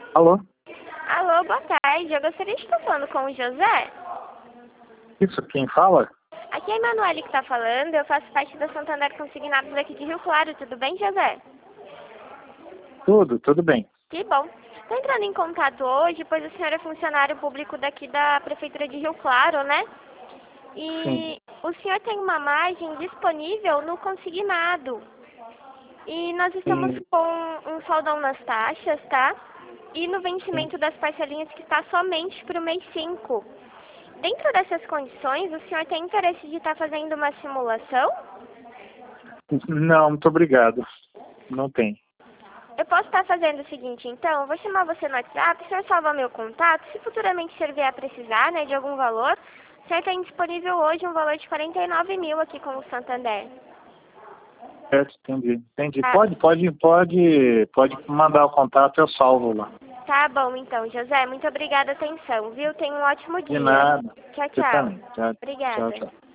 Alô? Alô, boa tarde. Eu gostaria de estar falando com o José. Isso, quem fala? Aqui é a Emanuele que está falando. Eu faço parte da Santander Consignados aqui de Rio Claro. Tudo bem, José? Tudo bem. Que bom. Estou entrando em contato hoje, pois o senhor é funcionário público daqui da Prefeitura de Rio Claro, né? Sim, E o senhor tem uma margem disponível no consignado. E nós estamos sim, com um saldão nas taxas, tá? E no sim. vencimento das parcelinhas que está somente para o mês 5. Dentro dessas condições, o senhor tem interesse de estar fazendo uma simulação? Não, muito obrigado. Não tem. Eu posso estar fazendo o seguinte, então, eu vou chamar você no WhatsApp, o senhor salva meu contato, se futuramente o senhor vier a precisar, né, de algum valor, o senhor tem disponível hoje um valor de 49 mil aqui com o Santander. Certo, entendi. Tá, Pode mandar o contato, eu salvo lá. tá bom, então, José, muito obrigada a atenção, viu? Tenha um ótimo De dia. nada. Tchau, Você tchau. também. Tchau, tchau. Obrigada. Tchau.